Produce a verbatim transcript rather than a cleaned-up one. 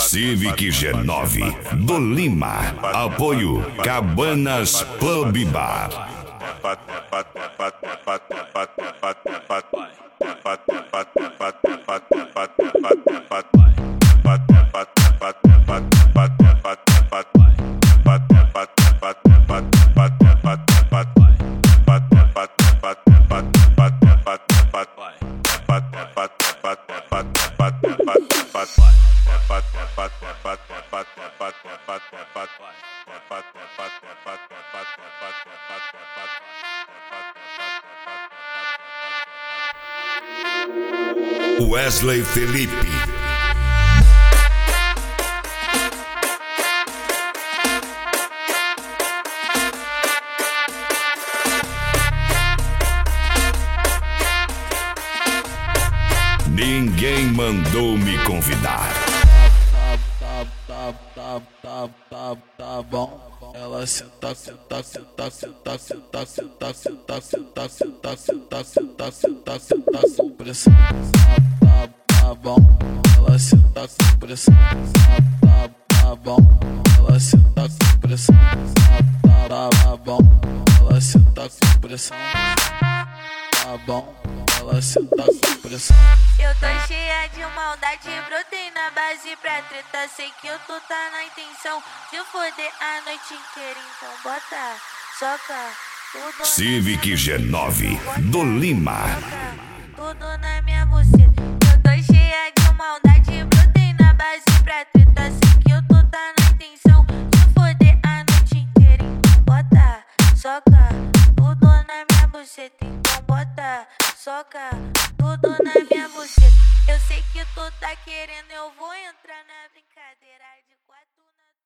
Civic G nove do Lima. Apoio Cabanas Pub Bar. Wesley Felipe. Ninguém mandou me convidar. Tá, tá, tá, tá, tá, tá bom. Ela senta, senta, senta, senta, senta, senta, senta, senta, senta, senta, senta, senta, senta, com pressão. Tá, tá bom. Ela senta com pressão. Tá, tá bom. Ela senta com pressão. Tá, tá, tá bom. Ela senta com pressão. Tá bom. Ela senta com pressão. Eu tô cheia de maldade, brotei na base pra treta. Sei que eu tô tá na intenção de foder a noite inteira. Então bota, soca, tudo Civic G nove do Lima. Tudo na minha buceta. Eu tô cheia de maldade, brotei na base pra treta. Sei que eu tô tá na intenção de foder a noite inteira. Então bota, soca, tudo na minha buceta. Então bota, soca, tudo na minha buceta. Eu sei que tu tá querendo, eu vou entrar na brincadeira de quatro na